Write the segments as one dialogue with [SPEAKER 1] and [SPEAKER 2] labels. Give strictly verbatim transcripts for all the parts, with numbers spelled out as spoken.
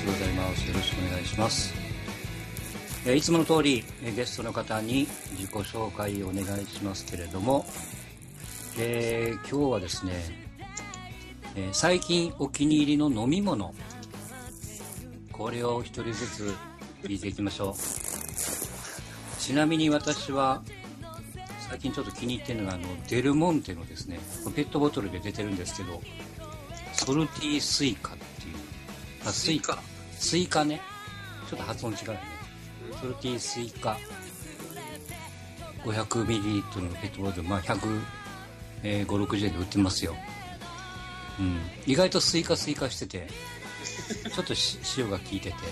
[SPEAKER 1] ございます。よろしくお願いします。えー、いつもの通り、えー、ゲストの方に自己紹介をお願いしますけれども、えー、今日はですね、えー、最近お気に入りの飲み物、これを一人ずつ聞いていきましょう。ちなみに私は最近ちょっと気に入ってるのがあのデルモンテのですね、ペットボトルで出てるんですけど、ソルティースイカっていう、あ、スイカスイカね、ちょっと発音違うよね。ソルティースイカ ごひゃくミリリットル のペットボトル、まあひゃくごじゅう、ろくじゅうえんで売ってますよ。うん、意外とスイカスイカしてて、ちょっと塩が効いてて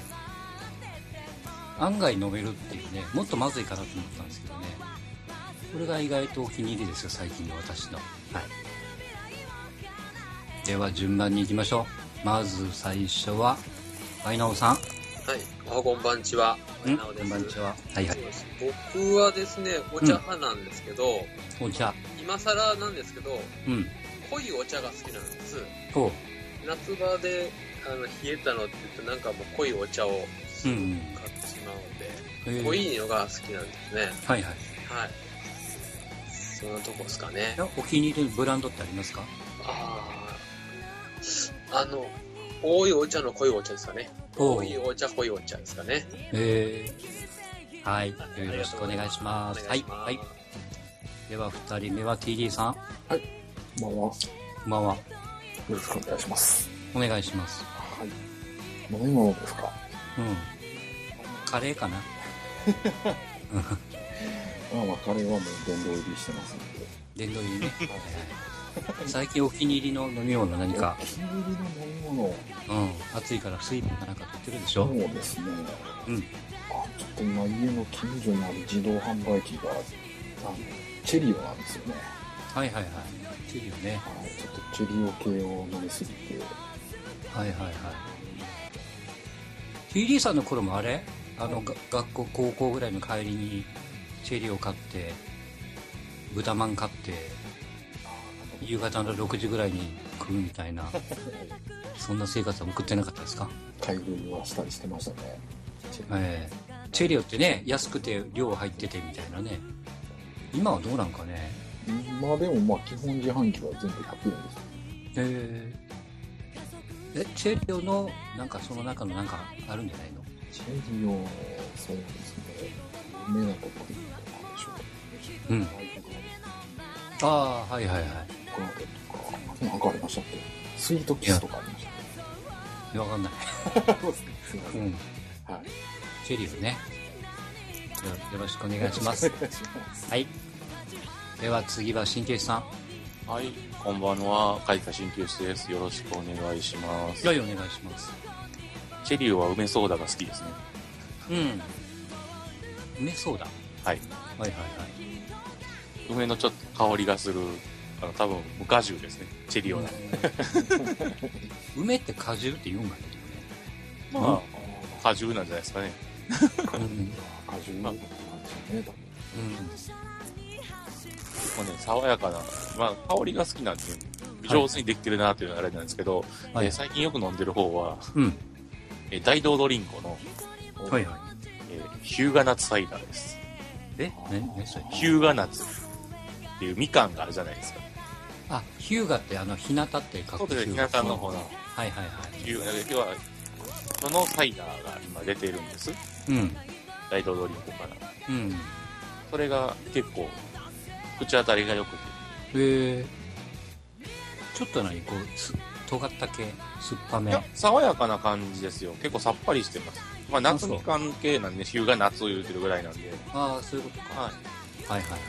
[SPEAKER 1] 案外飲めるっていうね。もっとまずいかなと思ったんですけどね、これが意外とお気に入りですよ、最近の私の。はい。では順番に行きましょう。まず最初はワイナオさん。
[SPEAKER 2] はい、おはこんばんちは。ワイナオです。
[SPEAKER 1] こんばんちは。はいはい。
[SPEAKER 2] 僕はですね、お茶派なんですけど、
[SPEAKER 1] うん、お茶。
[SPEAKER 2] 今更なんですけど、
[SPEAKER 1] うん、濃
[SPEAKER 2] いお茶が好きなんです。
[SPEAKER 1] お
[SPEAKER 2] 夏場であの冷えたのって言ってなんかもう濃いお茶を買ってしまうので、うんうん、濃いのが好きなんですね。
[SPEAKER 1] はいはい。
[SPEAKER 2] はい。そんなとこですかね。
[SPEAKER 1] お気に入りのブランドってありますか？
[SPEAKER 2] ああ、あの、多いお茶の濃いお茶ですかね。多いお茶、濃いお茶ですかね。
[SPEAKER 1] えー、はい。よろしくお願いします。はい。はい。では、二人目は ティーディー さん。
[SPEAKER 3] はい。こんばんは。
[SPEAKER 1] こんばんは。よ
[SPEAKER 3] ろしくお願いします。
[SPEAKER 1] お願いします。
[SPEAKER 3] はい。飲み物ですか？
[SPEAKER 1] うん。カレーかな？
[SPEAKER 3] まあまあ、カレーはもう殿堂入りしてますので。
[SPEAKER 1] 殿堂入りね。最近お気に入りの飲み物何か？
[SPEAKER 3] お気に入りの飲み物。
[SPEAKER 1] うん。暑いから水分かなんか取ってるでしょ？
[SPEAKER 3] そうですね。
[SPEAKER 1] うん。
[SPEAKER 3] あ、ちょっと今家の近所にある自動販売機が、あの、チェリオなんですよね。
[SPEAKER 1] はいはいはい。チェリオね。
[SPEAKER 3] はい。ちょっとチェリオ系を飲みすぎて。
[SPEAKER 1] はいはいはい。ティーディー さんの頃もあれ？あの、はい、学校、高校ぐらいの帰りにチェリオ買って、豚まん買って、夕方のろくじぐらいに食うみたいな、そんな生活は送ってなかったですか？
[SPEAKER 3] 買い食いはしたりしてましたね。
[SPEAKER 1] チェリオ、えー、チェリオってね、安くて量入っててみたいなね。今はどうなんかね。
[SPEAKER 3] 今でもまあ基本自販機は全部ひゃくえんです。
[SPEAKER 1] えー、え、チェリオのなんかその中のなんかあるんじゃないの？
[SPEAKER 3] チェリオ、そうですね。有名なところでなんでしょう。
[SPEAKER 1] うん。ああ、はいはいはい。
[SPEAKER 3] この辺とか、なんかありましたっけ？スイートキスとかありましたっ
[SPEAKER 1] け？わかんない。
[SPEAKER 3] そうですね。すいません。うん。はい。
[SPEAKER 1] チェリオね。よろしくお願いします。お願いします。はい。では次は鍼灸師さん。
[SPEAKER 4] はい、こんばんは。海田鍼灸師です。よろしくお願いします。
[SPEAKER 1] はい、お願いします。
[SPEAKER 4] チェリオは梅ソーダが好きですね。
[SPEAKER 1] うん。梅ソーダ。はい。はいはいはい。
[SPEAKER 4] 梅のちょっと香りがする、あの、多分、無果汁ですね。チェリオの。
[SPEAKER 1] 梅って果汁って言うんかね。
[SPEAKER 4] まあ、果汁なんじゃないですかね。
[SPEAKER 3] うん、果汁なんですね、多分。うん。
[SPEAKER 4] もうね、爽やかな、まあ、香りが好きなんで、上手にできてるなというのがあれなんですけど、はい、えー、最近よく飲んでる方は、うん、えー、大道ドリンコの、
[SPEAKER 1] はいはい、
[SPEAKER 4] えー、ヒューガナッツサイダーです。
[SPEAKER 1] え何何それ？
[SPEAKER 4] ヒューガナッツっていうみかんがあるじゃないですか。
[SPEAKER 1] あ、ヒューガってあの、日向って書く。
[SPEAKER 4] そうですね、日向の方の。
[SPEAKER 1] はいはいはい。
[SPEAKER 4] ヒューガ、今日は、そのサイダーが今出てるんです。うん。大道ドリンコから。うん。それが結構、口当たりが良くて。
[SPEAKER 1] へえ。ちょっと何こう、す、尖った系、酸っぱめ。いや、
[SPEAKER 4] 爽やかな感じですよ。結構さっぱりしてます。まあ、夏みかん系なんで、ヒューが夏を言うてるぐらいなんで。
[SPEAKER 1] ああ、そういうことか。はい。はいはいはい。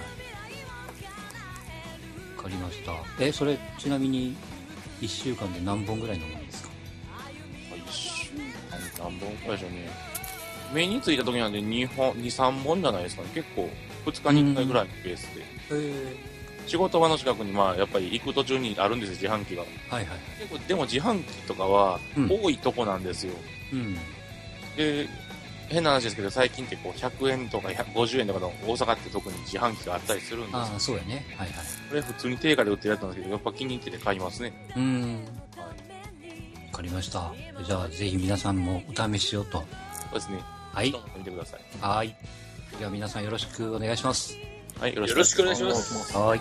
[SPEAKER 1] わかりました。え、それ、ちなみに、いっしゅうかんで何本ぐらい飲むんですか？
[SPEAKER 4] いっしゅうかんで何本くらいでしょうね。目についた時なんでにほん、に、さんぼんじゃないですかね。結構、ふつかにいっかいぐらいのペースで。へ仕事場の近くに、まあ、やっぱり行く途中にあるんですよ、自販機が。はいはい。結構、でも自販機とかは、多いとこなんですよ。うん。で、変な話ですけど、最近ってこう、ひゃくえんとかひゃくごじゅうえんとかの大阪って特に自販機があったりするんですよ。
[SPEAKER 1] ああ、そうやね。はいはい。
[SPEAKER 4] これ普通に定価で売ってるやつなんですけど、やっぱ気に入ってて買いますね。うん。
[SPEAKER 1] はい。わかかりました。じゃあぜひ皆さんもお試しようと。
[SPEAKER 4] そうですね。
[SPEAKER 1] はい。
[SPEAKER 4] 見てください。
[SPEAKER 1] はい。では皆さんよろしくお願いします。
[SPEAKER 4] はい、よ
[SPEAKER 2] ろしくお願いします。
[SPEAKER 1] はい。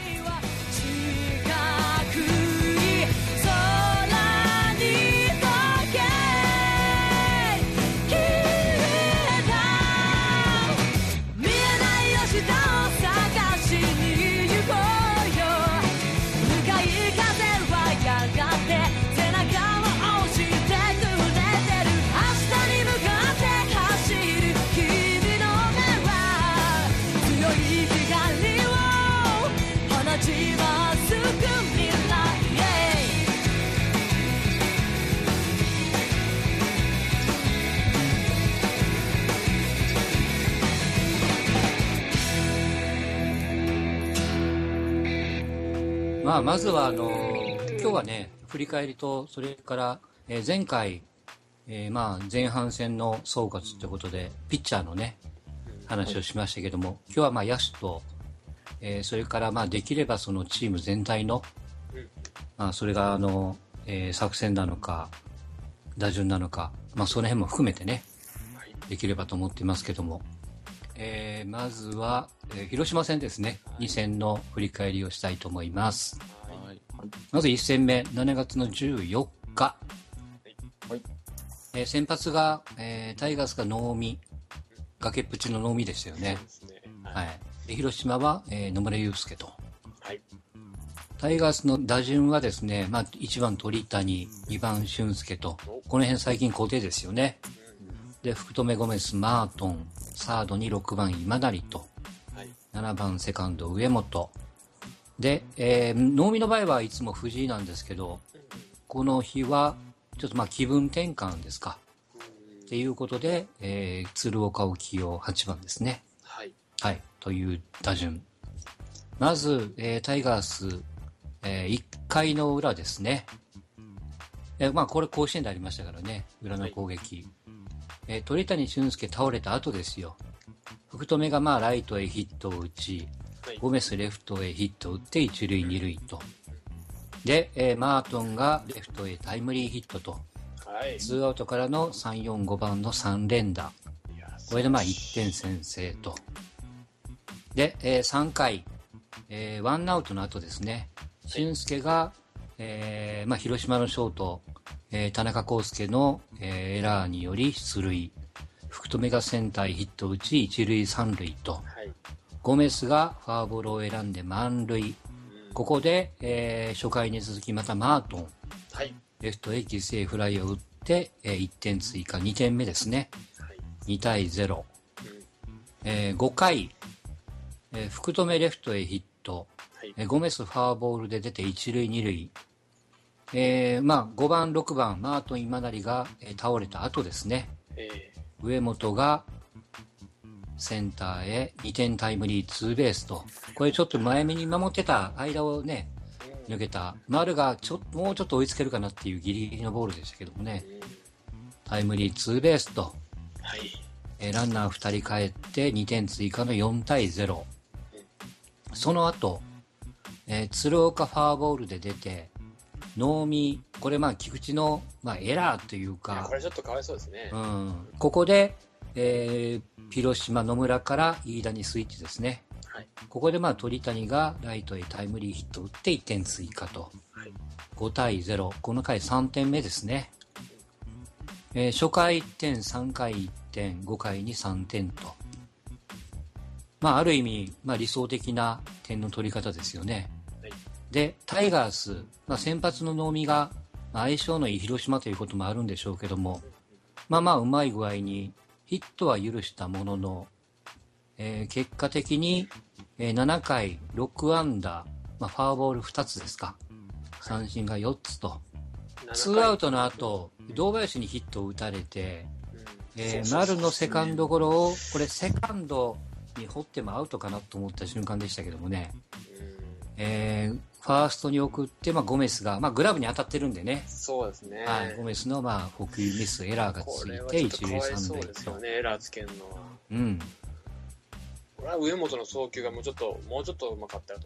[SPEAKER 1] まあ、まずはあの今日はね振り返りとそれから、えー、前回、えー、まあ前半戦の総括ということでピッチャーのね話をしましたけども、今日はまあ野手と、えー、それからまあできればそのチーム全体の、まあ、それがあの、えー、作戦なのか打順なのか、まあ、その辺も含めてねできればと思っていますけども、えー、まずは、えー、広島戦ですね、に戦の振り返りをしたいと思います。はい、まずいち戦目、しちがつのじゅうよっか、はいえー、先発が、えー、タイガースが能見、崖っぷちの能見でしたよね。そうですね、はいはい、で広島は、えー、野村祐介と、はい、タイガースの打順はですね、まあ、いちばん鳥谷、にばん俊介と、この辺最近固定ですよね。で福留ゴメス、マートン、サードにろくばん今成と、はい、ななばんセカンド上本で、えー、能見の場合はいつも藤井なんですけど、この日はちょっとまあ気分転換ですかっていうことで、えー、鶴岡を起用はちばんですね、はいはい、という打順。まず、えー、タイガース、えー、いっかいの裏ですね、えーまあ、これ甲子園でありましたからね、裏の攻撃、はいえー、鳥谷俊介倒れた後ですよ。福留がまあライトへヒットを打ち、はい、ゴメスレフトへヒットを打って一塁二塁と。で、えー、マートンがレフトへタイムリーヒットと。はい、ツーアウトからのさん、よん、ごばんのさん連打。これでまあいってん先制と。で、えー、さんかい、えー、ワンアウトの後ですね。俊介が、えーまあ、広島のショート、えー、田中康介の、えー、エラーにより出塁、福留がセンターへヒットを打ち一塁三塁と、はい、ゴメスがフォアボールを選んで満塁、うん、ここで、えー、初回に続きまたマートン、はい、レフトへ犠牲フライを打って、えー、いってん追加にてんめですね、はい、にたいゼロ、うんえー、ごかい、えー、福留レフトへヒット、はいえー、ゴメスフォアボールで出て一塁二塁、えーまあ、ごばんろくばんマートン今成が、えー、倒れた後ですね、えー、上本がセンターへにてんタイムリーツーベースと、これちょっと前目に守ってた間をね抜けた丸がちょもうちょっと追いつけるかなっていうギリギリのボールでしたけどもね、タイムリーツーベースと、はいえー、ランナーふたり帰ってにてん追加のよんたいゼロ、その後、えー、鶴岡フォアボールで出て能見、これまあ菊池の、まあ、エラーというか、
[SPEAKER 2] これちょっとかわいそうですね、
[SPEAKER 1] うん、ここで、えー、広島野村から飯田にスイッチですね、はい、ここでまあ鳥谷がライトへタイムリーヒットを打っていってん追加と、はい、ごたいゼロ、この回さんてんめですね、えー、初回いってん、さんかいいってん、ごかいにさんてんと、まあ、ある意味、まあ、理想的な点の取り方ですよね。でタイガース、まあ、先発の能見が、まあ、相性のいい広島ということもあるんでしょうけども、まあまあうまい具合にヒットは許したものの、えー、結果的に、えー、ななかいろくあんだ、まあ、フォアボールふたつですか、三振がよっつと、ツーアウトの後堂林にヒットを打たれて、えー、丸のセカンドゴロを、これセカンドに掘ってもアウトかなと思った瞬間でしたけどもね、えー、ファーストに送って、まあ、ゴメスが、まあ、グラブに当たってるんでね、
[SPEAKER 2] そうですね、
[SPEAKER 1] はい、ゴメスの、まあ、捕球ミスエラーがついて一塁三塁と、
[SPEAKER 2] そうですよね、エラーつけるのは、
[SPEAKER 1] うん、
[SPEAKER 2] これは上本の送球がもうちょっともうちょっとうまかったと思いますけど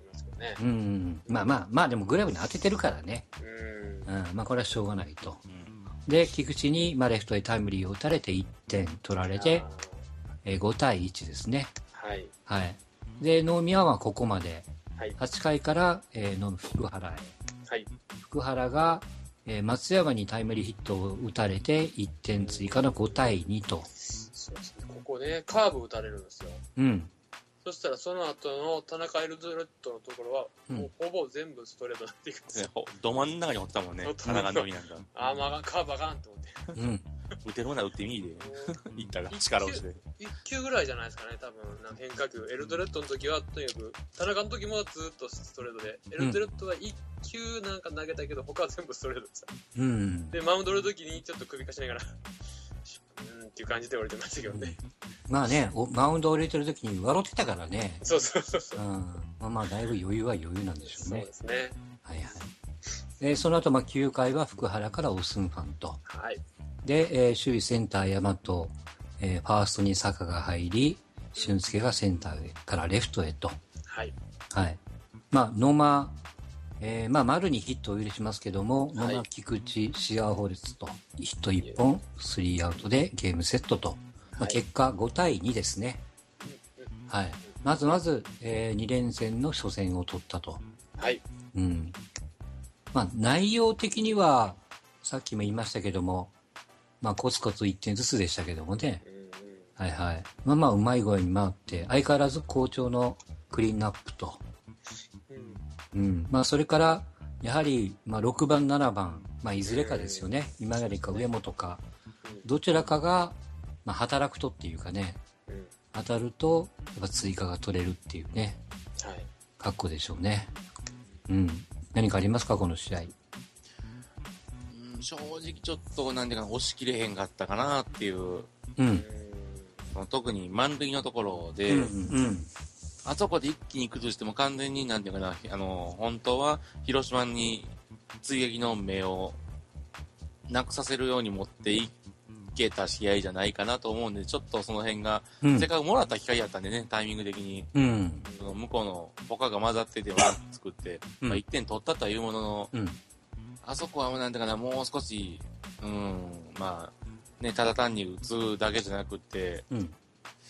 [SPEAKER 2] ね。
[SPEAKER 1] うん。まあまあ、まあでもグラブに当ててるからね。
[SPEAKER 2] うん。
[SPEAKER 1] うん。まあこれはしょうがないと。うん、で、菊池に、まあ、レフトへタイムリーを打たれていってん取られて、えー、ごたいいちですね。
[SPEAKER 2] はい。
[SPEAKER 1] はい。で、能見はここまで。
[SPEAKER 2] はい。
[SPEAKER 1] はちかいから、えー、の福原へ。
[SPEAKER 2] はい。
[SPEAKER 1] 福原が、えー、松山にタイムリーヒットを打たれていってん追加のごたいにと。
[SPEAKER 2] そうですね。ここね、カーブ打たれるんですよ。
[SPEAKER 1] うん。
[SPEAKER 2] そしたらその後の田中エルドレッドのところは、うん、もうほぼ全部ストレートになっていくんですよ。
[SPEAKER 4] ね、ど真ん中に掘ったもんね。田中の時なんか。
[SPEAKER 2] ああ、まあ、カーブあかんと思って。
[SPEAKER 1] うん。
[SPEAKER 4] 打てるものは打ってみいで。いったら力押しで。
[SPEAKER 2] いっきゅうぐらいじゃないですかね、多分。なんか変化球。エルドレッドの時は、とにかく、田中の時もずっとストレートで、エルドレッドはいっきゅうなんか投げたけど、他は全部ストレートでした。
[SPEAKER 1] うん。
[SPEAKER 2] で、マウンドの時にちょっと首かしながら、うんっていう感じで降りてましたけどね。
[SPEAKER 1] まあね、マウンド降りてる時に笑ってたからね。
[SPEAKER 2] そうそうそうそう。
[SPEAKER 1] うん。まあまあ、だいぶ余裕は余裕なんでしょうね。
[SPEAKER 2] そうですね。
[SPEAKER 1] はいはい。で、その後、まあきゅうかいは福原からオスンファンと。
[SPEAKER 2] はい。
[SPEAKER 1] で、えー、首位センター大和、えー、ファーストに坂が入り、俊介がセンターからレフトへと。
[SPEAKER 2] はい。
[SPEAKER 1] はい。まあ、野間、えー、まあ、丸にヒットを許しますけども、
[SPEAKER 2] はい、
[SPEAKER 1] 野間、菊池、シアーホルツと、ヒットいっぽん、スリーアウトでゲームセットと。まあ、結果ごたいにですね。はい。まずまず、えー、に連戦の初戦を取ったと。
[SPEAKER 2] はい。
[SPEAKER 1] うん。まあ、内容的には、さっきも言いましたけども、まあ、コツコツいってんずつでしたけどもね。うんうん、はいはい。まあまあ、うまい声に回って、相変わらず好調のクリーンアップと。うん。うん、まあ、それから、やはり、まあ、ろくばん、ななばん、まあ、いずれかですよね。今成か上本か、どちらかが、まあ、働くとっていうかね、うん、当たると、やっぱ追加が取れるっていうね。はい。格好でしょうね。うん。何かありますか、この試合。
[SPEAKER 4] 正直ちょっとなんていうか押し切れへんかったかなっていう、
[SPEAKER 1] うん、
[SPEAKER 4] 特に満塁のところで、うんうん、あそこで一気に崩しても完全になんていうかな、あの本当は広島に追撃の目をなくさせるように持っていけた試合じゃないかなと思うんで、ちょっとその辺が、うん、せっかくもらった機会やったんでね、タイミング的に、うん、その向こうのポカが混ざってて作って、うん、まあ、いってん取ったとはいうものの、うん、あそこはなんていうかな、もう少し、うん、まあ、ね、ただ単に打つだけじゃなくて、うん、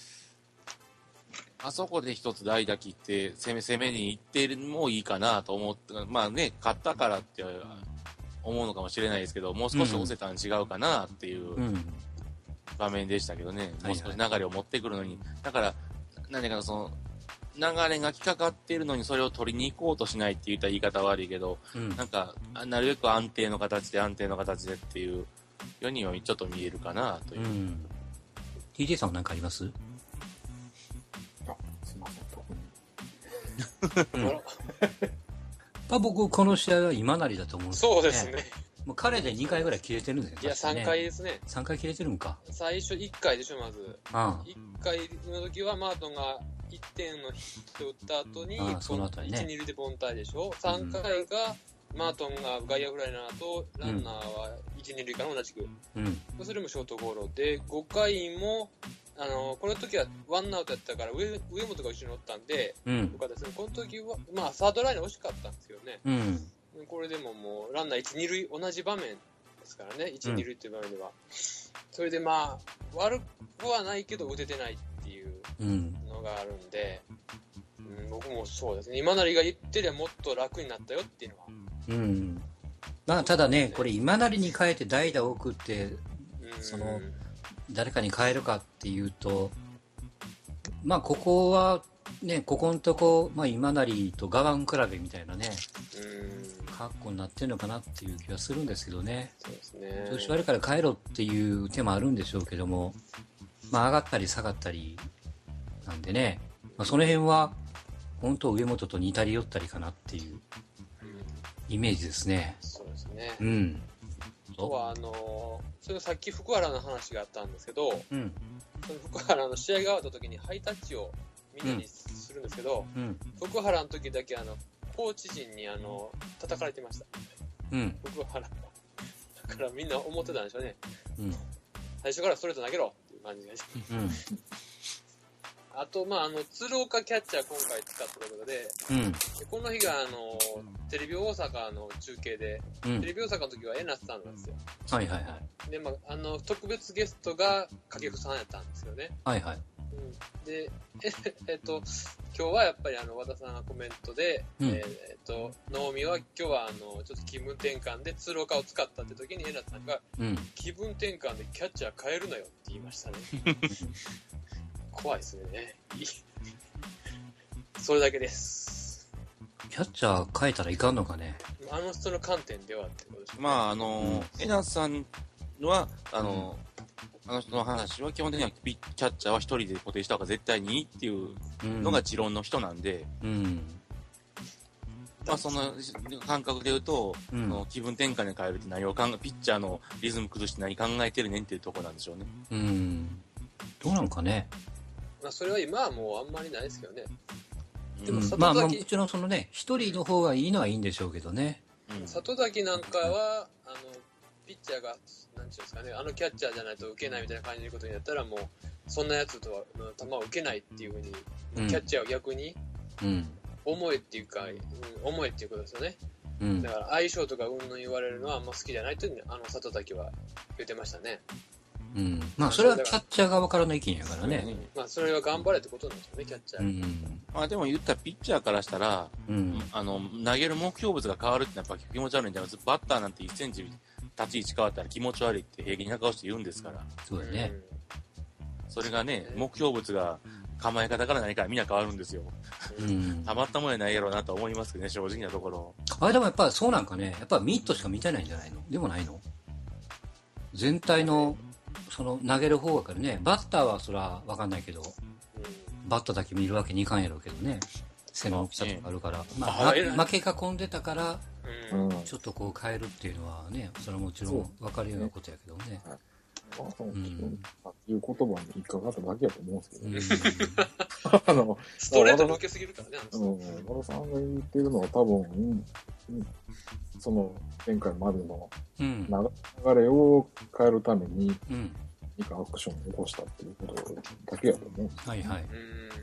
[SPEAKER 4] あそこで一つ代打切って、攻め攻めに行ってもいいかなと思って、まあね、勝ったからって思うのかもしれないですけど、もう少し押せたん違うかなっていう場面でしたけどね、うん、もう少し流れを持ってくるのに、だから、なんでかな、その、流れが来かかっているのにそれを取りに行こうとしないって言ったら言い方悪いけど、うん、なんか、なるべく安定の形で安定の形でっていうようにはちょっと見えるかなという。うん、
[SPEAKER 1] ティージェー さんは何かあります？
[SPEAKER 3] あ、すいません、特に。
[SPEAKER 1] うん、まあ僕、この試合は今成だと思うんですよね。
[SPEAKER 2] そうですね。
[SPEAKER 1] もう彼でにかいぐらい切れてるんですよね。
[SPEAKER 2] いや、さんかいですね。
[SPEAKER 1] さんかい切れてるんか。
[SPEAKER 2] 最初いっかいでしょ、まず。
[SPEAKER 1] ああ
[SPEAKER 2] いっかいの時はマートンがいってんのヒット打った後に、
[SPEAKER 1] ああその後にね、
[SPEAKER 2] いち、に塁で凡退でしょ。さんかいが、マートンが外野フライの後、ランナーはいち、に塁から同じく。うん。それもショートゴロで、ごかいも、あの、この時はワンアウトやったから上、上本が後ろにおったんで、うん。よかったですね。この時は、まあ、サードライン惜しかったんですけどね。うん。これでももう、ランナーいち、に塁同じ場面ですからね。いち、に塁っていう場面では。それでまあ、悪くはないけど打ててないっていうのがあるんで、うん、僕もそうですね。今成が言ってりゃもっと楽になったよっていうのは。
[SPEAKER 1] うん。まあ、ただね、これ今成に変えて代打を送って、うん、その、誰かに変えるかっていうと、まあ、ここは、ね、ここのとこ、まあ、今成と我慢比べみたいなね、うん、格好になってるのかなっていう気はするんですけどね。
[SPEAKER 2] そうですね。
[SPEAKER 1] 調子悪いから変えろっていう手もあるんでしょうけども、まあ、上がったり下がったりなんでね、まあ、その辺は、本当上本と似たり寄ったりかなっていうイメージですね。
[SPEAKER 2] そうですね。
[SPEAKER 1] うん。
[SPEAKER 2] あとは、あのー、それさっき福原の話があったんですけど、うん、その福原の試合が終わった時にハイタッチをみんなにするんですけど、うん、福原の時だけあのコーチ陣にあの叩かれてました、うん、福原だからみんな思ってたんでしょうね、うん、最初からストレート投げろっていう感じがして、うん、 あと、まあ、あの、鶴岡キャッチャー今回使ったということで、うん、でこの日が、あの、テレビ大阪の中継で、うん、テレビ大阪の時は江夏さんなんですよ。
[SPEAKER 1] はいはいはい。
[SPEAKER 2] で、まあ、あの、特別ゲストが掛布さんやったんですよね。
[SPEAKER 1] はいはい。
[SPEAKER 2] うん、で、え、えっと、今日はやっぱりあの、和田さんがコメントで、うん、えっと、能見は今日はあの、ちょっと気分転換で鶴岡を使ったって時に江夏さんが、うん、気分転換でキャッチャー変えるなよって言いましたね。怖いですね。それだけです。
[SPEAKER 1] キャッチャー変えたらいかんのかね。
[SPEAKER 2] あの人の観点ではってことですね。
[SPEAKER 4] まあ、あの、江夏さんは、あの、うん、あの人の話は基本的にはキャッチャーは一人で固定した方が絶対にいいっていうのが持論の人なんで、うんうん、まあその感覚で言うと、うん、の気分転換に変えるって何を考え、ピッチャーのリズム崩して何考えてるねんっていうところなんでしょうね。
[SPEAKER 1] うん。どうなんかね。
[SPEAKER 2] まあそれは今はもうあんまりないですけどね。
[SPEAKER 1] でも、うん、まあまあもちろんそのね、一人の方がいいのはいいんでしょうけどね。
[SPEAKER 2] うん、里崎なんかは、あの、ピッチャーが、なんていうんですかね、あのキャッチャーじゃないと受けないみたいな感じのことになったら、もう、そんなやつとは、球を受けないっていうふうに、うん、キャッチャーは逆に、うん、重いっていうか、うん、重いっていうことですよね。うん、だから、相性とかうんぬん言われるのはあんま好きじゃないというふうに、あの、里崎は言ってましたね。
[SPEAKER 1] うん。まあ、それはキャッチャー側からの意見やからね。
[SPEAKER 2] まあ、それは頑張れってことなんですよね、キャッチャー。うん。
[SPEAKER 4] まあ、でも言ったらピッチャーからしたら、うん、あの、投げる目標物が変わるってやっぱ気持ち悪いんじゃないですか。バッターなんていちセンチ立ち位置変わったら気持ち悪いって平気な顔して言うんですから。
[SPEAKER 1] そうだね。
[SPEAKER 4] それがね、目標物が構え方から何からみんな変わるんですよ。うん。たまったもんやないやろうなと思いますけどね、正直なところ。
[SPEAKER 1] あれでもやっぱそうなんかね、やっぱミットしか見てないんじゃないの？でもないの？全体の、その投げる方がからね、バッターはそらわかんないけど、バッターだけ見るわけにいかんやろうけどね、背の大きさとかあるから、まあ、負けが込んでたから、ちょっとこう変えるっていうのはね、それはもちろん分かるようなことやけどね。
[SPEAKER 3] ああ、そう、うん、いう言葉に引っかかっただけやと思うんですけどね。うん、あの、
[SPEAKER 2] ストレートに受けすぎるからね、
[SPEAKER 3] あの、うん、和田さんが言ってるのは多分、うんうん、その前回までの流れを変えるために、うん、何かアクションを起こしたっていうことだけやと思うんです。
[SPEAKER 1] はいはい。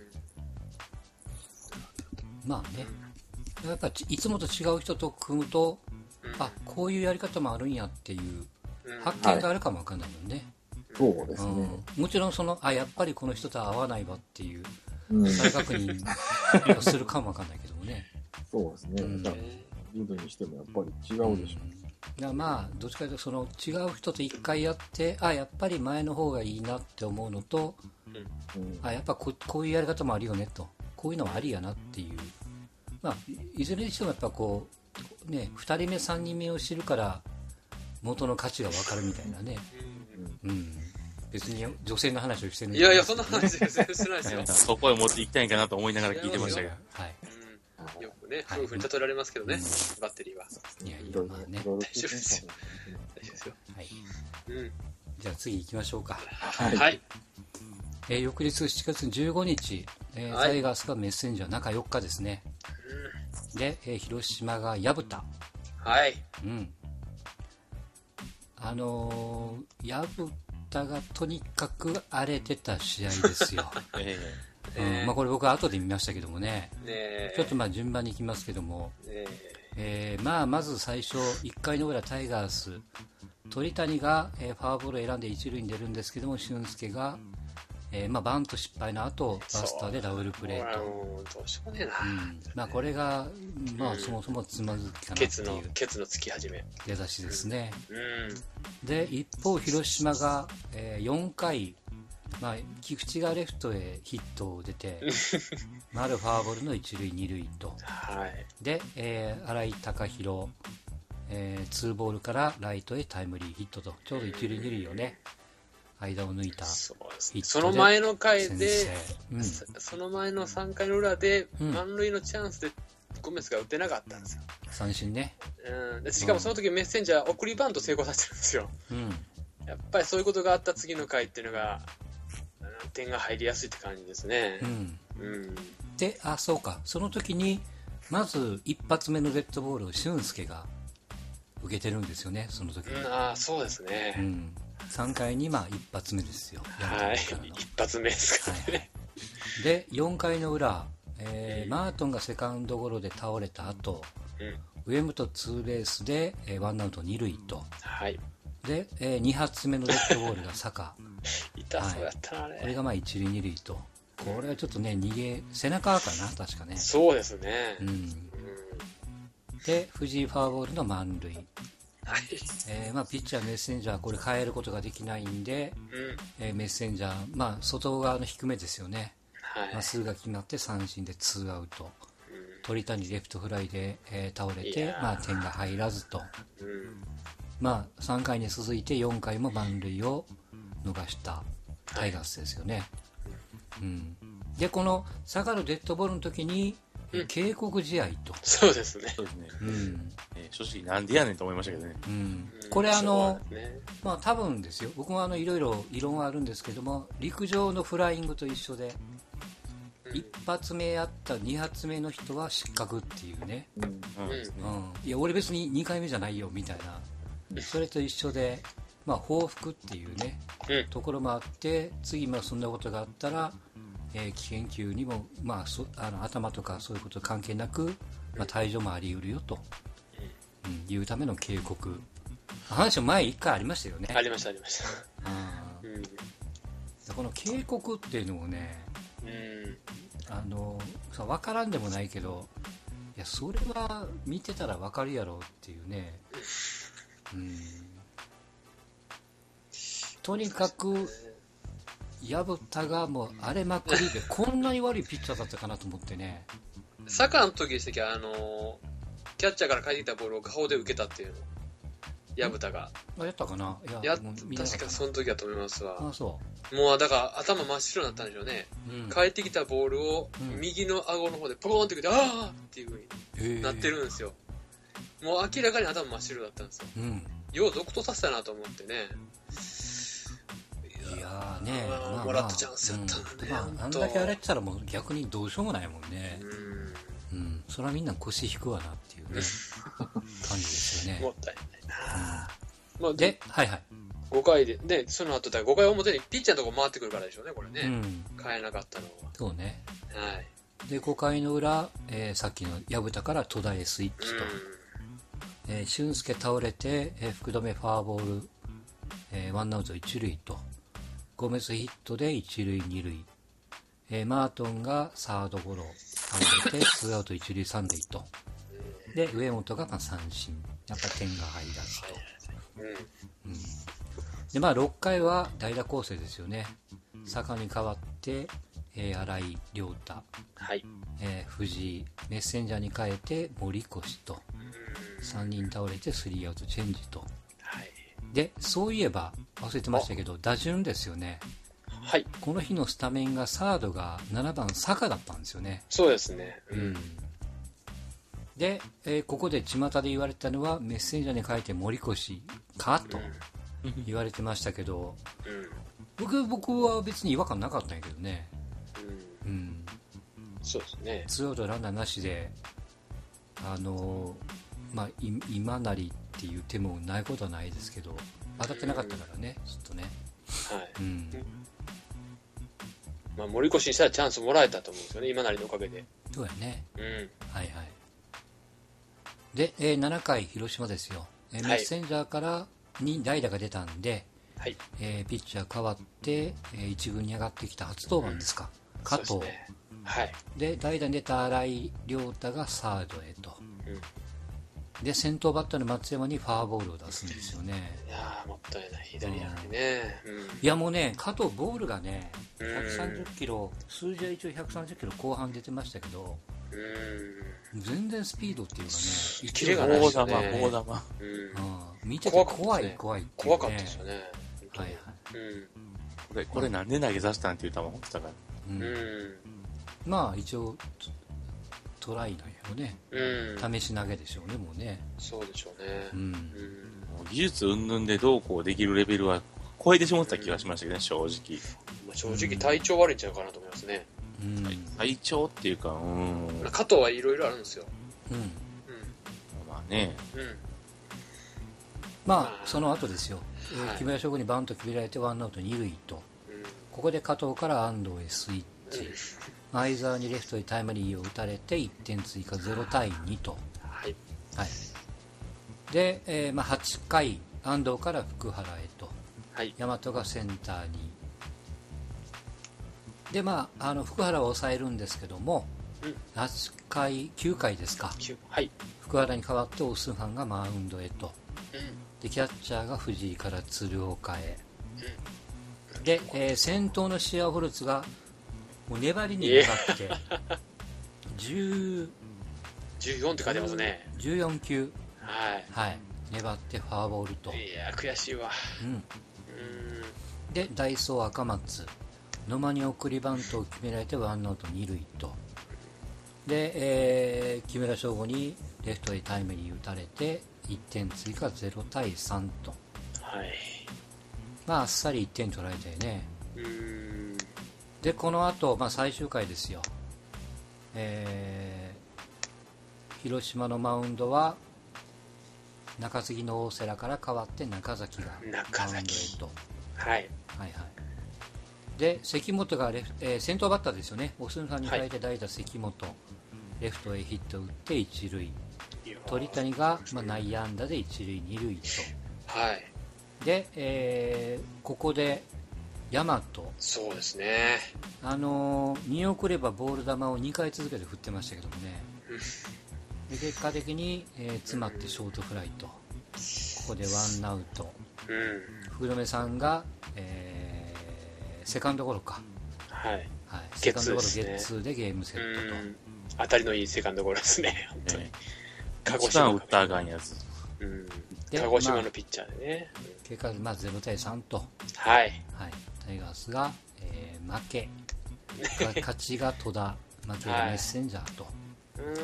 [SPEAKER 1] まあね、やっぱいつもと違う人と組むと、あ、こういうやり方もあるんやっていう発見があるかもわかんないもんね。
[SPEAKER 3] はい、そうですね、
[SPEAKER 1] うん。もちろんその、あ、やっぱりこの人と合わないわっていう再確認をするかもわかんないけどもね。
[SPEAKER 3] そうですね。うん、リードにしてもやっぱり違うでしょう。
[SPEAKER 1] うん、まあどっちかというとその違う人と一回やって、あ、やっぱり前の方がいいなって思うのと、うん、あ、やっぱ こ, こういうやり方もあるよねと、こういうのもありやなっていう、まあいずれにしてもやっぱこうね、ふたりめさんにんめを知るから元の価値が分かるみたいなね。うん、うん、別に女性の話をしてるん
[SPEAKER 2] いやいや、そんな話全然してないですよ。
[SPEAKER 4] そこへ持っていきたいんかなと思いながら聞いてましたが、はい、
[SPEAKER 2] うん、よくね、夫婦に例えられますけどね、はい、バッテリーは。
[SPEAKER 1] いやいや、まあね、大丈夫
[SPEAKER 2] ですよ。大丈夫ですよ。
[SPEAKER 1] はい。うん。じゃあ次行きましょうか。
[SPEAKER 2] はい。はい、
[SPEAKER 1] えー、翌日しちがつじゅうごにち、えーはい、タイガースがメッセンジャー中よっかですね。うん、で、えー、広島が薮田。
[SPEAKER 2] はい。
[SPEAKER 1] うん。あのー、薮田がとにかく荒れてた試合ですよ。えーうん、まあこれ僕は後で見ましたけどもね。ね、ちょっとまあ順番に行きますけども、ねえー、まあまず最初いっかいの裏タイガース、鳥谷が、えー、フォアボールを選んで一塁に出るんですけども、俊介が、えーまあ、バント失敗の後バスターでダブルプレーと。
[SPEAKER 2] どうしようもねえな、
[SPEAKER 1] うんまあ、これが、まあ、そもそもつまずきかなっていう、
[SPEAKER 2] ケツのケツのつき始め
[SPEAKER 1] 出だしですね、
[SPEAKER 2] うんうん、
[SPEAKER 1] で一方広島が、えー、よんかい、まあ、菊池がレフトへヒットを出て丸フォアボールの一塁二塁と、
[SPEAKER 2] はい、
[SPEAKER 1] で、えー、新井貴弘、えー、ツーボールからライトへタイムリーヒットと、ちょうど一塁二塁をね、間を抜いたヒットで、
[SPEAKER 2] その前の回で、うん、その前のさんかいの裏で、うん、満塁のチャンスでゴメスが打てなかったんですよ。
[SPEAKER 1] 三振ね。
[SPEAKER 2] うん、でしかもその時メッセンジャー送りバント成功させてるんですよ。うん、やっぱりそういうことがあった次の回っていうのが点が入りやすいって感じですね。うん
[SPEAKER 1] うん、で、あ、そうか。その時にまず一発目のデッドボールを俊介が受けてるんですよね。その時に。
[SPEAKER 2] うん、ああ、そうですね。うん、
[SPEAKER 1] さんかいにまあ一発目ですよ。
[SPEAKER 2] はい、一発目ですからね。はいはい、
[SPEAKER 1] でよんかいの裏、えー、マートンがセカンドゴロで倒れた後、うん、上本ツーベースで、えー、ワンアウト二塁と、
[SPEAKER 2] はい、
[SPEAKER 1] で、えー、に発目のデッドボールが坂
[SPEAKER 2] 痛そうやったな、はい、
[SPEAKER 1] これがまあ一塁二塁と、これはちょっとね逃げ背中かな確かね、
[SPEAKER 2] そうですね、
[SPEAKER 1] うんうん、で藤井フォアボールの満塁、
[SPEAKER 2] はい
[SPEAKER 1] えーまあ、ピッチャーメッセンジャーこれ変えることができないんで、うんえー、メッセンジャー、まあ、外側の低めですよね、はいまあ、数が決まって三振でツーアウト、うん、鳥谷レフトフライで、えー、倒れて、まあ、点が入らずと、うん、まあ、さんかいに続いてよんかいも満塁を逃したタイガースですよね、はいうん、でこの下がるデッドボールの時にうん、警告試合と
[SPEAKER 2] そうですね、
[SPEAKER 4] そうですね、うんえー、正直なんでやねんと思いましたけどね、
[SPEAKER 1] うん、これあの、ね、まあ多分ですよ、僕もあのいろいろ異論はあるんですけども、陸上のフライングと一緒で、うん、一発目やった二発目の人は失格っていうね、うんうん、いや俺別ににかいめじゃないよみたいな、それと一緒で、まあ、報復っていうね、うん、ところもあって、次まあそんなことがあったらえー、危険球にも、まあ、そあの頭とかそういうこと関係なく、まあ、退場もあり得るよと、うん、いうための警告、話も前いっかいありましたよね。
[SPEAKER 2] ありましたありましたあ、
[SPEAKER 1] うん、この警告っていうのもね、うん、あのさ分からんでもないけど、いやそれは見てたら分かるやろっていうね、うん、とにかく薮田がもう荒れまくりでこんなに悪いピッチャーだったかなと思ってね。
[SPEAKER 2] サカの時でしたっけ、あのキャッチャーから返ってきたボールを顔で受けたっていうの、薮田が
[SPEAKER 1] あやったかな、
[SPEAKER 2] いや確かその時だと思いますわ。
[SPEAKER 1] あそう
[SPEAKER 2] もうだから頭真っ白になったんでしょうね、うん、返ってきたボールを右の顎の方でポコーンってくれて、うん、あーっていう風になってるんですよ。もう明らかに頭真っ白だったんですよ、うん、よう続投させたなと思ってね。
[SPEAKER 1] いやーね、
[SPEAKER 2] まあまあ、もらったチャンスやったのね、
[SPEAKER 1] まあ、あんだけ荒れてたらもう逆にどうしようもないもんね。うん、うん、それはみんな腰引くわなっていうね感じですよね。
[SPEAKER 2] もったいないな、
[SPEAKER 1] うんまあ、で、はいはい、
[SPEAKER 2] ごかいで、でその後だごかい表にピッチャーのとこ回ってくるからでしょうね、これね、うん、変えなかったのは。
[SPEAKER 1] そうね、
[SPEAKER 2] はい、
[SPEAKER 1] でごかいの裏、えー、さっきの薮田から戸田へスイッチと、うんえー、俊介倒れて、えー、福留フォアボール、えー、ワンアウト一塁と、ゴメスヒットで一塁二塁、えー、マートンがサードゴロ倒れてツーアウト一塁三塁と、で上本がまあ三振、やっぱ点が入らずと、うん、でまあろっかいは代打攻勢ですよね。坂に代わって、えー、新井亮太、
[SPEAKER 2] はい
[SPEAKER 1] えー、藤井メッセンジャーに変えて森越とさんにん倒れてスリーアウトチェンジと、でそういえば忘れてましたけど打順ですよね。
[SPEAKER 2] はい、
[SPEAKER 1] この日のスタメンがサードがななばん坂だったんですよね。
[SPEAKER 2] そうですね、うん、
[SPEAKER 1] で、えー、ここで巷で言われたのはメッセンジャーに変えて森越かと言われてましたけど、うん、僕, 僕は別に違和感なかったんやけどね、
[SPEAKER 2] うんうん、そうですね。
[SPEAKER 1] ツーアウトランナーなしであのー、まあ今なりっていう手もないことはないですけど当たってなかったからね、ずっとね。
[SPEAKER 2] はい。
[SPEAKER 1] うん。
[SPEAKER 2] まあ森越にしたらチャンスもらえたと思うんですよね、今なりのおかげで。
[SPEAKER 1] そうやね。
[SPEAKER 2] うん。はい
[SPEAKER 1] はい。で、えー、ななかい広島ですよ。えー、メッセンジャーからに代打が出たんで、
[SPEAKER 2] はい。
[SPEAKER 1] えー、ピッチャー変わって、えー、一軍に上がってきた初登板ですか。うん、加藤。そうですね。
[SPEAKER 2] はい。
[SPEAKER 1] で代打に出た新井亮太がサードへと。うん。で先頭バッターの松山にフォアボールを出すんですよね。
[SPEAKER 2] いやーもったいない、左やのにね、うん、
[SPEAKER 1] いやもうね加藤ボールがねひゃくさんじゅっキロ、数字は一応ひゃくさんじゅっキロ後半出てましたけど、うん、全然スピードっていうかね
[SPEAKER 2] キレがないですよね。
[SPEAKER 4] 大玉大玉、
[SPEAKER 1] うん、見てて怖い怖いっていう、ね、
[SPEAKER 2] 怖かったですよね。
[SPEAKER 1] はいはい、
[SPEAKER 4] うん、これこれなんで投げさせたんっていう球持ってたから、
[SPEAKER 1] うんうん、まあ一応トライなんやろね、うん、試し投げでしょうね、もうね。
[SPEAKER 2] そうでしょうね、うんうん、も
[SPEAKER 4] う技術云々でどうこうできるレベルは超えてしまった気がしましたけどね、うん、正直、
[SPEAKER 2] まあ、正直体調悪いんちゃうかなと思いますね、
[SPEAKER 4] うんはい、体調っていうか、うん、
[SPEAKER 2] 加藤はいろいろあるんですよ、
[SPEAKER 1] うんうん、
[SPEAKER 4] まあね、うん、
[SPEAKER 1] まあその後ですよ、はい、木村翔吾にバント決められてワンアウト二塁と、うん、ここで加藤から安藤へスイッチ、うん、相澤にレフトにタイムリーを打たれていってん追加ゼロたいにと、
[SPEAKER 2] はい
[SPEAKER 1] はい、で、えーまあ、はちかい安藤から福原へと、はい、大和がセンターにで、まあ、あの福原を抑えるんですけども、うん、はちかいきゅうかいですか、
[SPEAKER 2] はい、
[SPEAKER 1] 福原に代わってオスンハンがマウンドへと、うん、でキャッチャーが藤井から鶴岡へ、うん、で、えー、先頭のシアホルツがもう粘りに向かってじゅう
[SPEAKER 2] じゅうよんって書いてますね。
[SPEAKER 1] じゅうよんきゅう、
[SPEAKER 2] はい
[SPEAKER 1] はい、粘ってフォアボールと。
[SPEAKER 2] いや悔しいわ、
[SPEAKER 1] うん、うんでダイソー赤松野間に送りバントを決められてワンアウト二塁とで、えー、木村翔吾にレフトへタイムリー打たれていってん追加ゼロたいさんと、
[SPEAKER 2] はい、
[SPEAKER 1] まああっさりいってん取られたよね。
[SPEAKER 2] うーん
[SPEAKER 1] でこの後、まあ最終回ですよ、えー、広島のマウンドは中継ぎの大瀬良から代わって中崎がマウンドへと、
[SPEAKER 2] はい、はい
[SPEAKER 1] はいで関本がレフ、えー、先頭バッターですよね。オスンさんに代えて代打関本、はい、レフトへヒットを打って一塁、鳥谷が、まあ、内野安打で一塁二塁と、
[SPEAKER 2] はい、
[SPEAKER 1] で、えー、ここで大和、
[SPEAKER 2] そうですね、
[SPEAKER 1] あのー、見送ればボール球をにかい続けて振ってましたけどもね、で結果的に、えー、詰まってショートフライと、ここでワンアウト、うん、福留さんが、えーセカンドゴロか、
[SPEAKER 2] はい、
[SPEAKER 1] はい、セカンドゴロゲッツーでゲームセットと、
[SPEAKER 2] 当たりのいいセカンドゴロですね、本当に、ね、
[SPEAKER 4] 鹿児島打ったらあかんやつ、
[SPEAKER 2] うん、鹿児島のピッチャーでね、
[SPEAKER 1] まあ、結果、まあ、ゼロたいさんと、
[SPEAKER 2] はい、
[SPEAKER 1] はい、タイガースが、えー、負け勝ちが戸田、負けがメッセンジャーと、はい、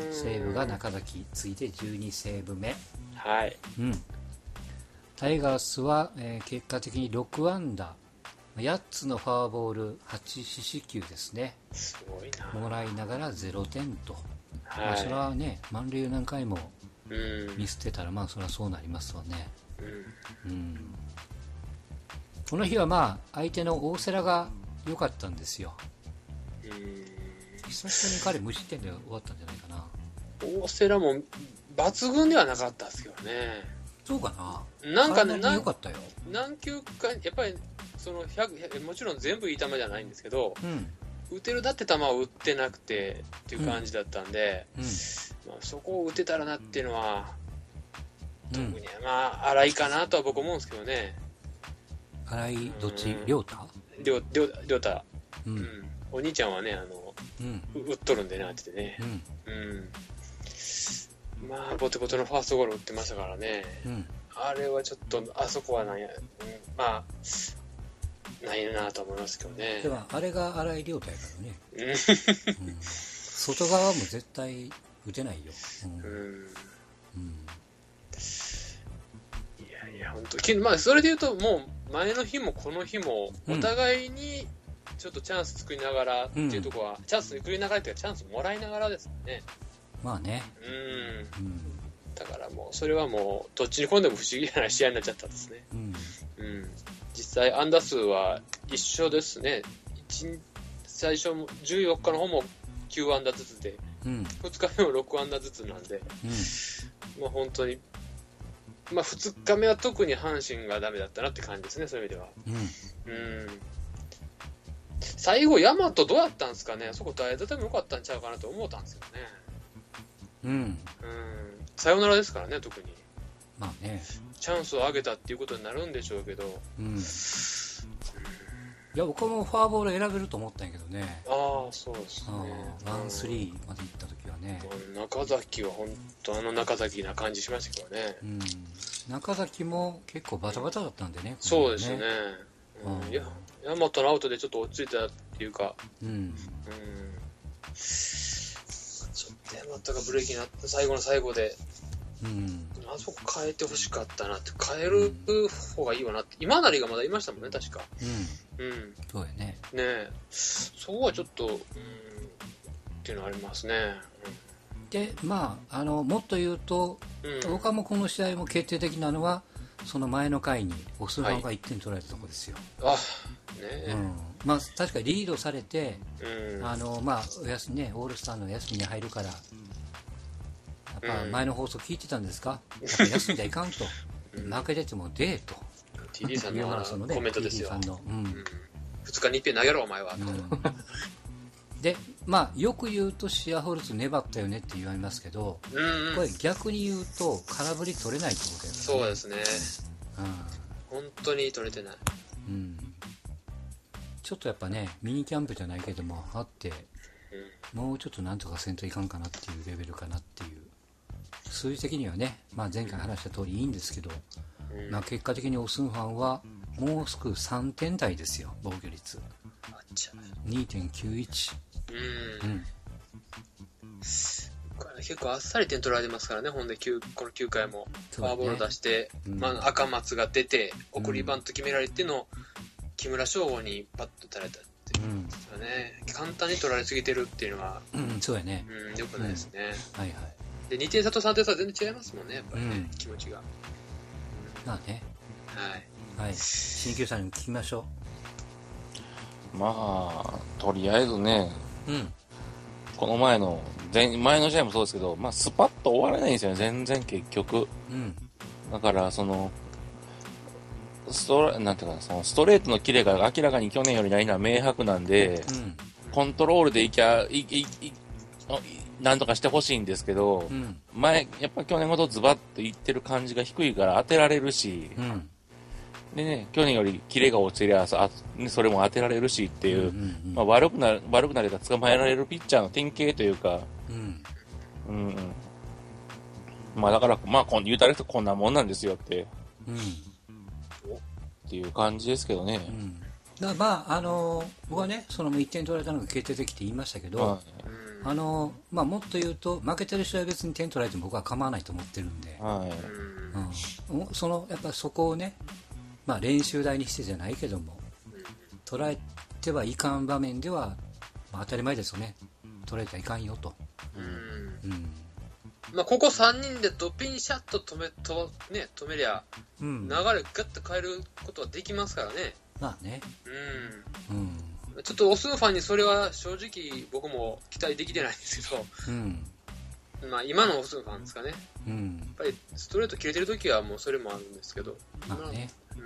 [SPEAKER 1] セーブが中崎、次いでじゅうにセーブ目、
[SPEAKER 2] はい、
[SPEAKER 1] うん、タイガースは、えー、結果的にろくあんだやっつのフォアボールはちししきゅうですね。
[SPEAKER 2] すごいな。
[SPEAKER 1] もらいながらゼロてんと、
[SPEAKER 2] はい、
[SPEAKER 1] まあ、それはね満塁を何回も見捨てたら、まあそれはそうなりますわね、うんうん、この日はまあ相手の大瀬良が良かったんですよ、うん、久しぶりに彼無失点で終わったんじゃないかな。
[SPEAKER 2] 大瀬良も抜群ではなかったですけどね。
[SPEAKER 1] そうかな。
[SPEAKER 2] なんかね、
[SPEAKER 1] 良かったよ。
[SPEAKER 2] 何球かやっぱりそのひゃくもちろん全部いい球じゃないんですけど、うん、打てるだって球を打ってなくてっていう感じだったんで、うんうん、まあ、そこを打てたらなっていうのは、うん、特にまあ荒井かなとは僕思うんですけどね。
[SPEAKER 1] 荒井どっち？亮太？
[SPEAKER 2] 亮太、うん、うん、お兄ちゃんはねあの、うん、打っとるんでね、あっててね、うんうん、まあボテボテのファーストゴール打ってましたからね、うん、あれはちょっとあそこはなんや、うん、まあないなと思いますけどね。
[SPEAKER 1] でもあれが荒井亮太やからね、うん、外側も絶対打てないよ、うんうんうん、い
[SPEAKER 2] やいや本当、まあそれで言うともう前の日もこの日もお互いにちょっとチャンス作りながらっていうところは、うん、チャンス作りながらっていうかチャンスもらいながらですね。
[SPEAKER 1] まあね、
[SPEAKER 2] うん、うん、だからもうそれはもうどっちに転んでも不思議な試合になっちゃったんですね、うんうん、実際安打数は一緒ですね。最初もじゅうよっかの方もきゅうあんだずつで、うん、ふつかめもろくあんだずつなんで、うん、まあ本当に、まあ、ふつかめは特に阪神がダメだったなって感じですね、そういう意味では、うんうん、最後大和どうやったんですかね。そこ代打でもよかったんちゃうかなと思ったんですよね、うんうん、サヨナラですからね、特に
[SPEAKER 1] まあね
[SPEAKER 2] チャンスを上げたっていうことになるんでしょうけど、うん、い
[SPEAKER 1] や僕もフォアボール選べると思ったんやけどね。
[SPEAKER 2] ああそうですね、
[SPEAKER 1] ワンスリーまで行った時はね、
[SPEAKER 2] 中崎は本当あの中崎な感じしましたけどね、うん、
[SPEAKER 1] 中崎も結構バタバタだったんでね、ね
[SPEAKER 2] そうですね、うん、いや大和のアウトでちょっと落ち着いたっていうか、うん、うん、ちょっと大和がブレーキになった最後の最後で、うん、あそこ変えてほしかったなって、変える方がいいわなって、今成がまだいましたもんね、確か。うん。うん。
[SPEAKER 1] そうやね。ね
[SPEAKER 2] え。そこはちょっと、うん、っていうのはありますね。
[SPEAKER 1] うん、で、まあ、あの、もっと言うと、うん、僕はもうこの試合も決定的なのは、その前の回にオスナがいってん取られたところですよ。
[SPEAKER 2] はい、あ、ねえ。
[SPEAKER 1] うん。 まあ、確かにリードされて、うん、あのまあ、お休みね、オールスターの休みに入るから、やっぱ前の放送聞いてたんですか、やっぱ休んじゃいかんと、うん、負けてても出えと、
[SPEAKER 2] ティーディー さんの、の、ね、コメントですよ、
[SPEAKER 1] ティーディー さんの、うん、
[SPEAKER 2] ふつかにいっぺん投げろ、お前は。うん、
[SPEAKER 1] で、まあ、よく言うと、シアホルツ粘ったよねって言われますけど、うんうん、これ、逆に言うと、空振り取れないってことだよね。
[SPEAKER 2] そうですね、うん、本当に取れてない。うん、
[SPEAKER 1] ちょっとやっぱね、ミニキャンプじゃないけども、あって、うん、もうちょっとなんとかせんといかんかなっていうレベルかなっていう、数字的にはね、まあ、前回話した通りいいんですけど、うん、まあ、結果的にオスンファンはもうすぐさんてん台ですよ、防御率 にてんきゅういち、うん、うん、
[SPEAKER 2] 結構あっさり点取られてますからね、ほんでこのきゅうかいもフォアボール出して、ね、うん、まあ、赤松が出て送りバント決められての木村翔吾にバッと打たれたっていう、うん、ね、簡単に取られすぎてるっていうのは、
[SPEAKER 1] うん、そうやね、
[SPEAKER 2] うん、よくないですね、
[SPEAKER 1] うん、はいはい。
[SPEAKER 2] でにてん差とさんてん差全然違いますもんね、やっぱりね、うん、気持ちが、うん、
[SPEAKER 1] まあね、はい、はい、新旧さんにも聞きましょ
[SPEAKER 4] う。まあとりあえずね、うん、この前の前, 前の試合もそうですけど、まあ、スパッと終わらないんですよね、全然結局、うん、だからそのストなんていうか、そのストレートのキレが明らかに去年よりないのは明白なんで、うん、コントロールでいきゃいいいなんとかしてほしいんですけど、うん、前やっぱ去年ほどズバッといってる感じが低いから当てられるし、うん、でね、去年よりキレが落ちりゃそれも当てられるしっていう、うんうんうん、まあ、悪くな悪くなれば捕まえられるピッチャーの典型というか、うんうんうん、まあだからまあ言うたらこんなもんなんですよって、うん、っていう感じですけどね。うん、
[SPEAKER 1] だからまああのー、僕はね、そのいってん取られたのが決定的って言いましたけど、はい、あのまあ、もっと言うと負けてる試合は別に点取られても僕は構わないと思ってるんで、はい、うん、そのやっぱそこをね、まあ、練習台にしてじゃないけども捉えてはいかん場面では、まあ、当たり前ですよね、捉えてはいかんよと、うん、うん、
[SPEAKER 2] まあ、ここさんにんでドピンシャッと止め、と、ね、止めりゃ、うん、流れガッと変えることはできますからね。
[SPEAKER 1] まあね、
[SPEAKER 2] うんうん、ちょっとオスンファンにそれは正直僕も期待できてないんですけど、うん、まあ、今のオスンファンですかね、うん、やっぱりストレート切れてる時はもうそれもあるんですけど、
[SPEAKER 1] まあね、うん、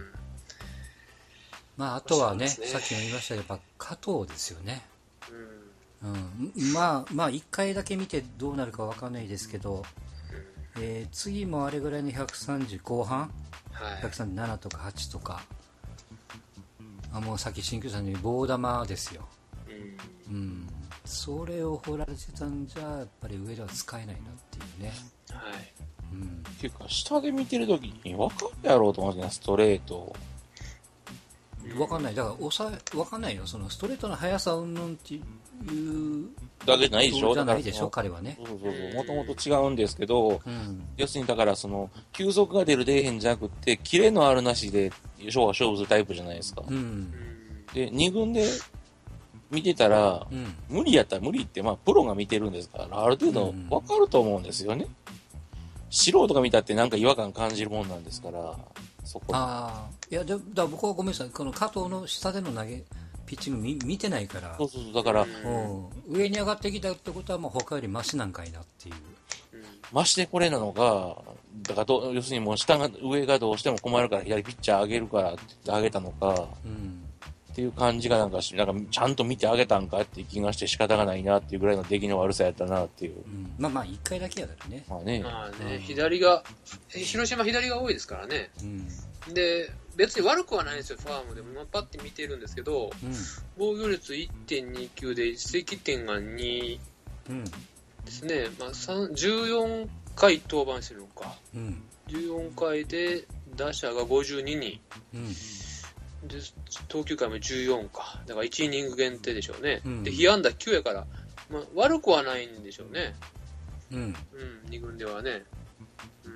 [SPEAKER 1] まあ、あとは ね, ねさっきも言いましたけど、やっぱ加藤ですよね、うんうん、まあまあいっかいだけ見てどうなるか分かんないですけど、うん、えー、次もあれぐらいのひゃくさんじゅう後半、はい、ひゃくさんじゅうななとかはちとか、あ、もうさっき新旧さんの言う棒玉ですよ、うん、うん、それを掘られてたんじゃやっぱり上では使えないなっていうね、はい、
[SPEAKER 4] うん、っていうか下で見てるときに分かるやろうと思ってね、ストレート
[SPEAKER 1] 分かんない、だから抑え分かんないよ、そのストレートの速さうんぬんっていう
[SPEAKER 4] だけないでしょ、
[SPEAKER 1] じゃないでしょ彼はね、
[SPEAKER 4] そうそうそう、もともと違うんですけど、うん、要するにだからその球速が出る出えへんじゃなくてキレのあるなしで勝負勝負するタイプじゃないですか、うん、でに軍で見てたら、うん、無理やったら無理って、まあプロが見てるんですからある程度分かると思うんですよね、うん、素人が見たってなんか違和感感じるもんなんですから、そこ
[SPEAKER 1] ああ、いやでだ僕はごめんなさい、この加藤の下での投げピッチング 見, 見てないから、
[SPEAKER 4] そうそうそう、だから、うん、
[SPEAKER 1] 上に上がってきたってことはもう他よりマシなんかいなっていう、
[SPEAKER 4] ましてこれなのが、だからど要するにもう下が上がどうしても困るから左ピッチャー上げるからって言って上げたのか、うん、っていう感じがなんかなんかちゃんと見てあげたんかっていう気がして仕方がないなっていうぐらいの出来の悪さやったなっていう、うん、
[SPEAKER 1] まあまあいっかいだけやからね、
[SPEAKER 2] まあね、まあね、うん、左が広島左が多いですからね、うん、で別に悪くはないんですよ、ファームでもパッて見てるんですけど、うん、防御率 いってんにきゅう で責点がにですね、まあ、じゅうよんかい登板してるのか、うん、じゅうよんかいで打者がごじゅうににん、うん、で投球回もじゅうよんか、だからいちイニング限定でしょうね、うん、で被安打きゅうやから、まあ、悪くはないんでしょうね、うんうん、に軍ではね、うん、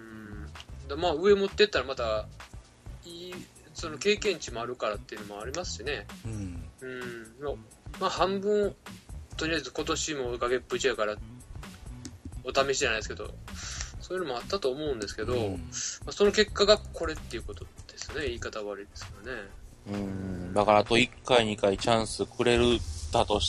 [SPEAKER 2] だまあ上持ってったらまたいいその経験値もあるからっていうのもありますしね、うんうん、まあ半分とりあえず今年も崖っぷちやからお試しじゃないですけど、そういうのもあったと思うんですけど、うん、まあ、その結果がこれっていうことですね、言い方悪いですけどね。
[SPEAKER 4] うん、だからあといっかいにかいチャンスくれるだとして、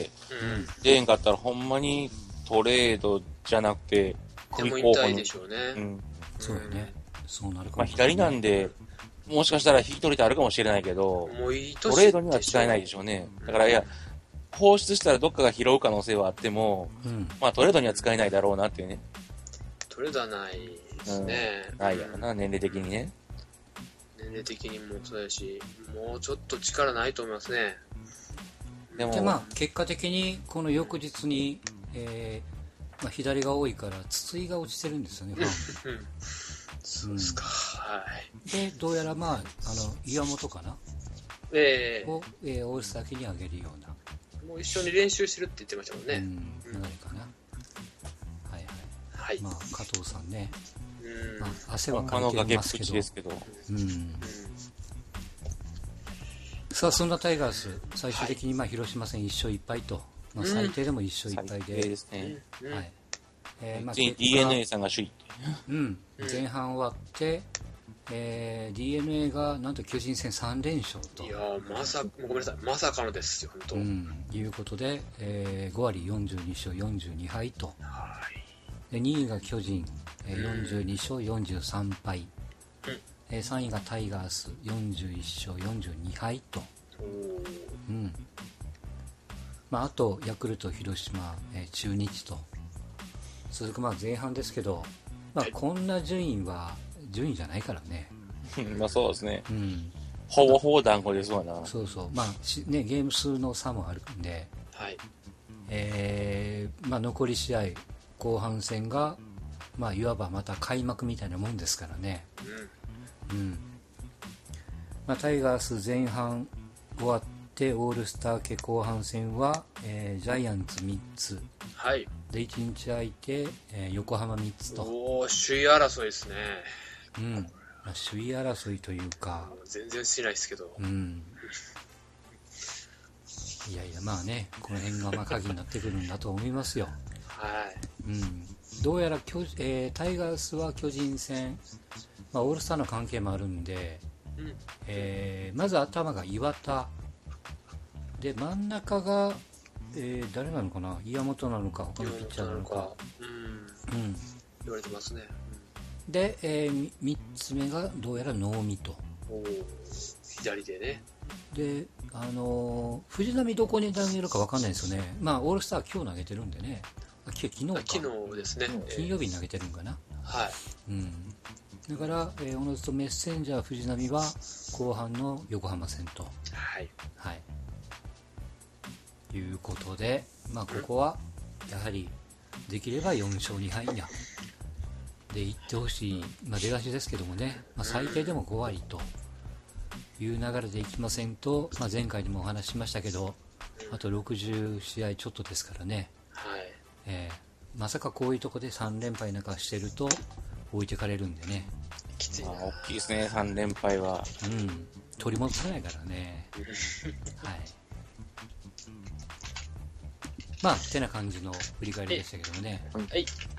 [SPEAKER 4] うん、出へんかったらほんまにトレードじゃなくて、
[SPEAKER 2] 組候補に。でしょうね。うん。
[SPEAKER 1] そうよね。そうなるか
[SPEAKER 4] もしれない。まあ左なんで、もしかしたら引き取りってあるかもしれないけど、トレードには使えないでしょうね。だからいや、放出したらどっかが拾う可能性はあっても、うん、まあトレードには使えないだろうなっていうね。
[SPEAKER 2] トレードはないですね。
[SPEAKER 4] うん、ないやろな、年齢的にね。
[SPEAKER 2] 年齢的にもそうやし、もうちょっと力ないと思いますね。
[SPEAKER 1] でも、でまあ結果的にこの翌日に、えーまあ、左が多いから筒井が落ちてるんですよね。
[SPEAKER 2] そうですか、はい。
[SPEAKER 1] でどうやらまああの岩本かな、
[SPEAKER 2] えー、
[SPEAKER 1] を、えー、オールスター期に上げるような。
[SPEAKER 2] もう一緒に練習してるって言ってましたもんね。うん、
[SPEAKER 1] 流れかな。はいはい。
[SPEAKER 2] はい。
[SPEAKER 1] まあ加藤さんね。
[SPEAKER 2] うん。
[SPEAKER 1] まあ、汗はかいてますけど。
[SPEAKER 4] ですけど。
[SPEAKER 1] うん。うん、さあそんなタイガース最終的にまあ広島戦いっ勝いっ敗と、まあ最低でもいっ勝いっ敗で。
[SPEAKER 4] 最低ですね。
[SPEAKER 1] はい。えー、まあ
[SPEAKER 4] ディーエヌエー さんが首位。
[SPEAKER 1] うん。前半終わって。えー、ディーエヌエー がなんと巨人戦さん連勝と。
[SPEAKER 2] いやーまさごめんなさいまさかのですよ本当。
[SPEAKER 1] うんいうことで、えー、ご割よんじゅうに勝よんじゅうに敗と。
[SPEAKER 2] はい。
[SPEAKER 1] でにいが巨人、えー、よんじゅうに勝よんじゅうさん敗。うん。えー、さんいがタイガースよんじゅういっ勝よんじゅうに敗と。うん。まああとヤクルト広島、えー、中日と続くまあ前半ですけど、まあこんな順位は。順位じゃないからね。
[SPEAKER 4] まあそうですね。
[SPEAKER 1] うん。
[SPEAKER 4] ほぼほぼ団子ですわな。
[SPEAKER 1] そうそう。まあねゲーム数の差もあるんで。
[SPEAKER 2] はい。
[SPEAKER 1] えー、まあ残り試合後半戦がまあいわばまた開幕みたいなもんですからね。うん。うん。まあタイガース前半終わってオールスター系後半戦は、えー、ジャイアンツみっつ。
[SPEAKER 2] はい。
[SPEAKER 1] でいちにち空いて、えー、横浜みっつと。
[SPEAKER 2] おお首位争いですね。
[SPEAKER 1] うん、まあ、首位争いというか
[SPEAKER 2] 全然しないですけど、
[SPEAKER 1] うん、いやいやまあねこの辺がまあ鍵になってくるんだと思いますよ。
[SPEAKER 2] はい、
[SPEAKER 1] うん、どうやら巨、えー、タイガースは巨人戦、まあ、オールスターの関係もあるんで、うんえー、まず頭が岩田で真ん中が、えー、誰なのかな岩本なのか他のピッチャーなのか、
[SPEAKER 2] うんうん、言われてますね。
[SPEAKER 1] で、えー、みっつめがどうやら能見と。
[SPEAKER 2] お左でね。
[SPEAKER 1] で、あのー、藤浪どこに投げるか分かんないですよね。まあオールスター今日投げてるんでね。あ昨日か。
[SPEAKER 2] 昨日ですね。
[SPEAKER 1] 金曜日に投げてるんかな。
[SPEAKER 2] はい。
[SPEAKER 1] うん。だから、えー、おのずとメッセンジャー藤浪は後半の横浜戦と。
[SPEAKER 2] はい。
[SPEAKER 1] はい。いうことで、まあここはやはりできればよん勝に敗にゃ。で行ってほしい、まあ、出だしですけどもね、まあ、最低でもご割という流れでいきませんと、まあ、前回にもお話ししましたけどあとろくじゅう試合ちょっとですからね、
[SPEAKER 2] はい
[SPEAKER 1] えー、まさかこういうとこでさん連敗なんかしてると置いてかれるんでね。
[SPEAKER 2] きついな。
[SPEAKER 4] 大きいですねさん連敗は。
[SPEAKER 1] うん取り戻せないからねはいまあてな感じの振り返りでしたけどもね。
[SPEAKER 2] はい